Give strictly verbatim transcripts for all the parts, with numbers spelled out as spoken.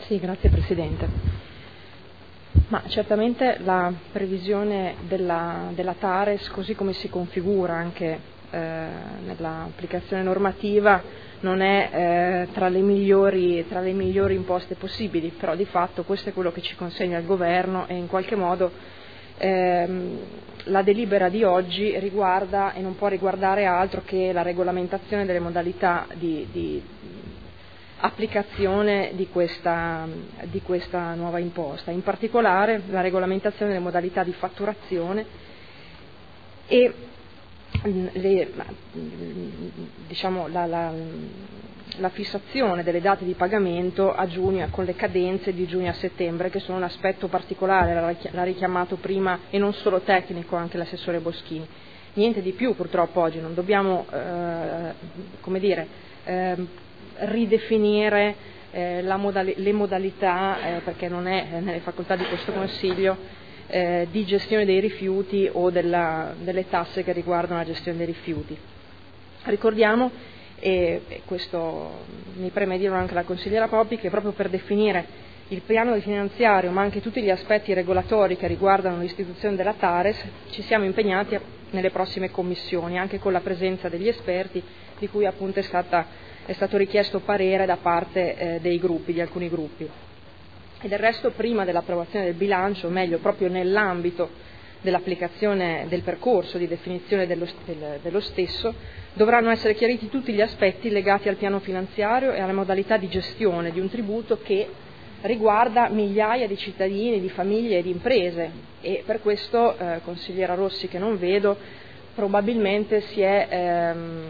Sì, grazie Presidente. Ma certamente la previsione della, della TARES, così come si configura anche eh, nell'applicazione normativa, non è eh, tra le migliori, tra le migliori imposte possibili, però di fatto questo è quello che ci consegna il Governo e in qualche modo ehm, la delibera di oggi riguarda e non può riguardare altro che la regolamentazione delle modalità di, di applicazione di questa, di questa nuova imposta, in particolare la regolamentazione delle modalità di fatturazione e le, diciamo, la, la, la fissazione delle date di pagamento a giugno con le cadenze di giugno a settembre, che sono un aspetto particolare, l'ha richiamato prima e non solo tecnico anche l'assessore Boschini. Niente di più purtroppo oggi, non dobbiamo eh, come dire, eh, ridefinire eh, la modali- le modalità, eh, perché non è nelle facoltà di questo Consiglio, eh, di gestione dei rifiuti o della, delle tasse che riguardano la gestione dei rifiuti. Ricordiamo, e, e questo mi preme dirlo anche alla consigliera Poppi, che proprio per definire il piano finanziario ma anche tutti gli aspetti regolatori che riguardano l'istituzione della TARES ci siamo impegnati nelle prossime commissioni, anche con la presenza degli esperti di cui appunto è stata è stato richiesto parere da parte eh, dei gruppi, di alcuni gruppi. E del resto, prima dell'approvazione del bilancio, o meglio proprio nell'ambito dell'applicazione del percorso di definizione dello, del, dello stesso, dovranno essere chiariti tutti gli aspetti legati al piano finanziario e alle modalità di gestione di un tributo che riguarda migliaia di cittadini, di famiglie e di imprese, e per questo, eh, consigliera Rossi che non vedo, probabilmente si è ehm,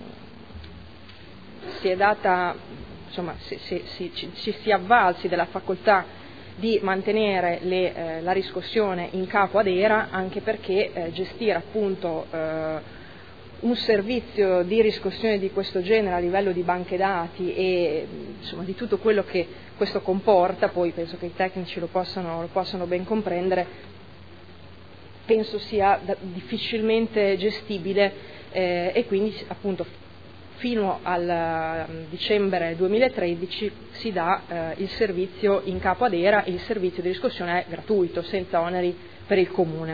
si è data, insomma, si, si, si, ci, ci si è avvalsi della facoltà di mantenere le, eh, la riscossione in capo ad ERA, anche perché eh, gestire appunto eh, un servizio di riscossione di questo genere a livello di banche dati e insomma, di tutto quello che questo comporta, poi penso che i tecnici lo possano, lo possano ben comprendere, penso sia da, difficilmente gestibile eh, e quindi appunto fino al dicembre duemilatredici si dà eh, il servizio in capo ad ERA e il servizio di riscossione è gratuito, senza oneri per il Comune.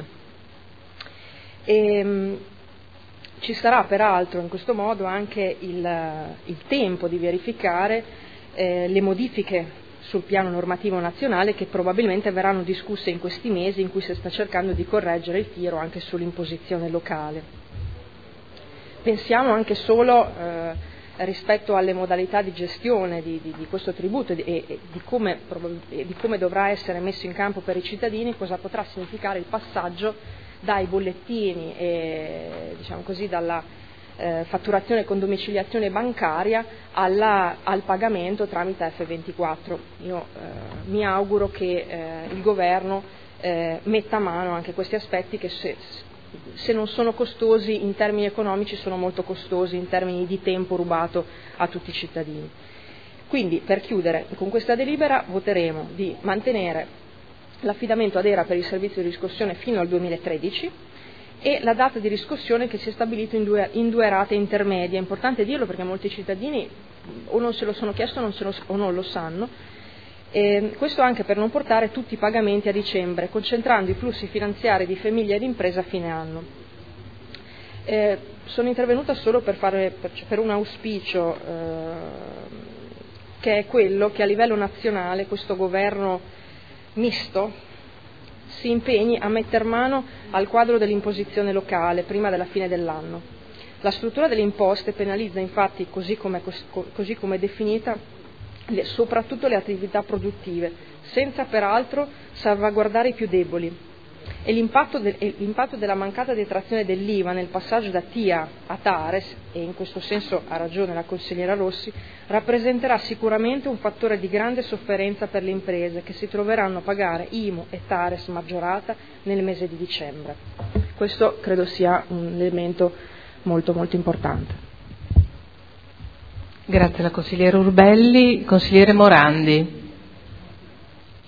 E, mh, ci sarà peraltro in questo modo anche il, il tempo di verificare eh, le modifiche sul piano normativo nazionale che probabilmente verranno discusse in questi mesi in cui si sta cercando di correggere il tiro anche sull'imposizione locale. Pensiamo anche solo eh, rispetto alle modalità di gestione di, di, di questo tributo e, e, e, di come, e di come dovrà essere messo in campo per i cittadini, cosa potrà significare il passaggio dai bollettini e diciamo così dalla eh, fatturazione con domiciliazione bancaria alla, al pagamento tramite F ventiquattro. Io eh, mi auguro che eh, il Governo eh, metta a mano anche questi aspetti che se, se non sono costosi in termini economici sono molto costosi in termini di tempo rubato a tutti i cittadini. Quindi per chiudere, con questa delibera voteremo di mantenere l'affidamento ad ERA per il servizio di riscossione fino al duemilatredici e la data di riscossione che si è stabilito in due, in due rate intermedie. È importante dirlo perché molti cittadini o non se lo sono chiesto o non, se lo, o non lo sanno. E questo anche per non portare tutti i pagamenti a dicembre, concentrando i flussi finanziari di famiglia ed impresa a fine anno. Eh, sono intervenuta solo per, fare, per, per un auspicio eh, che è quello che a livello nazionale questo governo misto si impegni a metter mano al quadro dell'imposizione locale prima della fine dell'anno. La struttura delle imposte penalizza infatti, così come, così come definita, Le, soprattutto le attività produttive, senza peraltro salvaguardare i più deboli. E l'impatto, de, e l'impatto della mancata detrazione dell'I V A nel passaggio da T I A a TARES, e in questo senso ha ragione la consigliera Rossi, rappresenterà sicuramente un fattore di grande sofferenza per le imprese che si troveranno a pagare I M U e TARES maggiorata nel mese di dicembre. Questo credo sia un elemento molto molto importante. Grazie alla consigliera Urbelli. Consigliere Morandi.